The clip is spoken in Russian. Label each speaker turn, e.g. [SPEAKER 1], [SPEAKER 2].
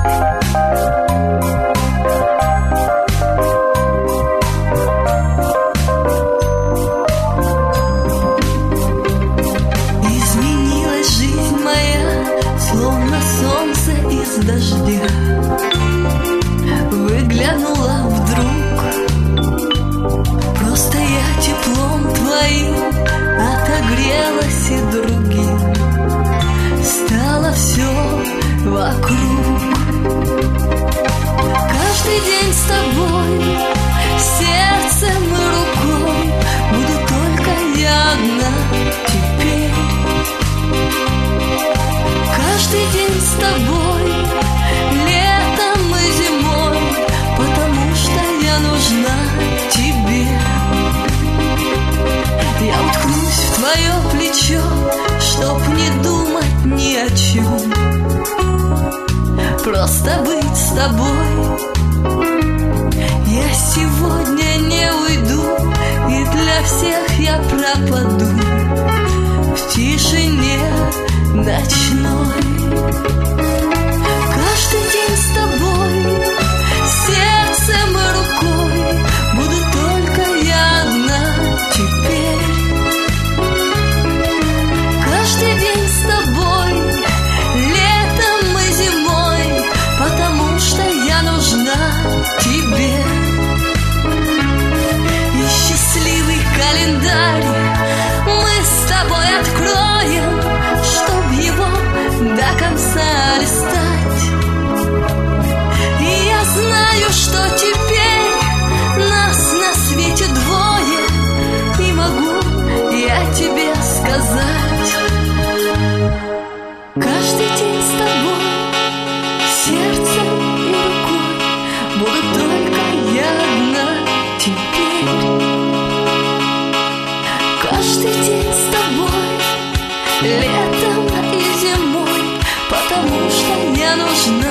[SPEAKER 1] Изменилась жизнь моя, словно солнце из дождя. Выглянула вдруг, просто я теплом твоим отогрелась и другим стало все вокруг. Каждый день с тобой, сердцем и рукой, буду только я одна теперь. Каждый день с тобой, летом и зимой, потому что я нужна тебе. Я уткнусь в твое плечо, чтоб не думать ни о чем, просто быть с тобой. Я сегодня не уйду, и для всех я пропаду в тишине ночной. Каждый день с тобой, сердцем и рукой, буду только я одна теперь. Каждый день с тобой, летом и зимой, потому что я нужна тебе. И счастливый календарь мы с тобой откроем, чтоб его до конца листать. И я знаю, что теперь нас на свете двое, и могу я тебе сказать: каждый день с тобой, сердцем и рукой, буду только я одна теперь. Каждый день с тобой, летом и зимой, потому что я нужна